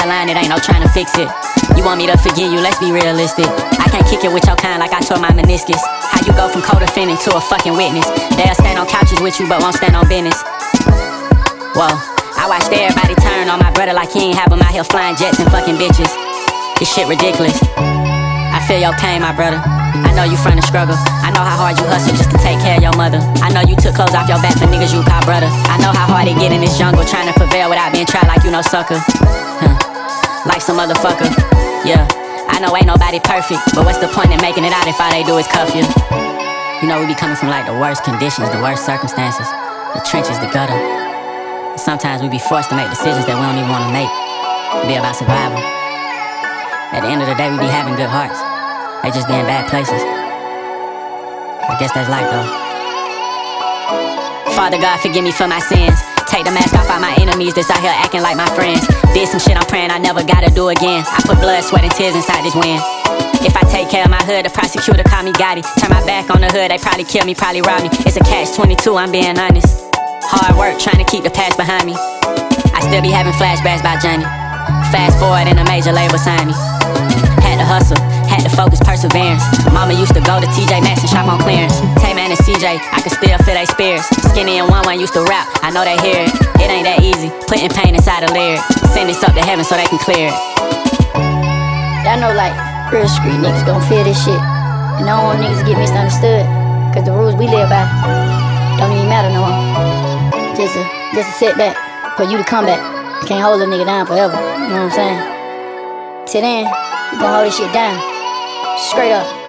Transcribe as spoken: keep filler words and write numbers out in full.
line, it ain't no trying to fix it. You want me to forgive you, let's be realistic. I can't kick it with your kind like I tore my meniscus. How you go from co-defendant to a fucking witness? They'll stand on couches with you but won't stand on business. Whoa, I watched everybody turn on my brother like he ain't have him out here flying jets and fucking bitches. This shit ridiculous. I feel your pain, my brother. I know you from the struggle. I know how hard you hustle just to take care of your mother. I know you took clothes off your back for niggas you call brother. I know how hard it get in this jungle trying to prevail without being tried like you no sucker. Huh. Like some motherfucker. Yeah, I know ain't nobody perfect, but what's the point in making it out if all they do is cuff you? You know we be coming from like the worst conditions, the worst circumstances, the trenches, the gutter. And sometimes we be forced to make decisions that we don't even want to make. It be about survival. At the end of the day, we be having good hearts. They just be in bad places. I guess that's life though. Father God, forgive me for my sins. Take the mask off all my enemies that's out here acting like my friends. Did some shit I'm praying I never gotta do again. I put blood, sweat, and tears inside this wind. If I take care of my hood, the prosecutor call me Gotti. Turn my back on the hood, they probably kill me, probably rob me. It's a catch twenty-two, I'm being honest. Hard work, trying to keep the past behind me. I still be having flashbacks about Johnny. Fast forward and a major label sign me. Had to hustle, had to focus, perseverance. Mama used to go to T J Maxx and shop on clearance. Tay-Man and C J, I could still feel they spears. Skinny and One One used to rap, I know they hear it. It ain't that easy, putting pain inside a lyric. Send this up to heaven so they can clear it. I know like real street niggas gon' feel this shit. And I don't want niggas to get misunderstood, cause the rules we live by don't even matter no more. Just a, just a setback for you to come back. You can't hold a nigga down forever, you know what I'm saying? Till then, you gon' hold this shit down, straight up.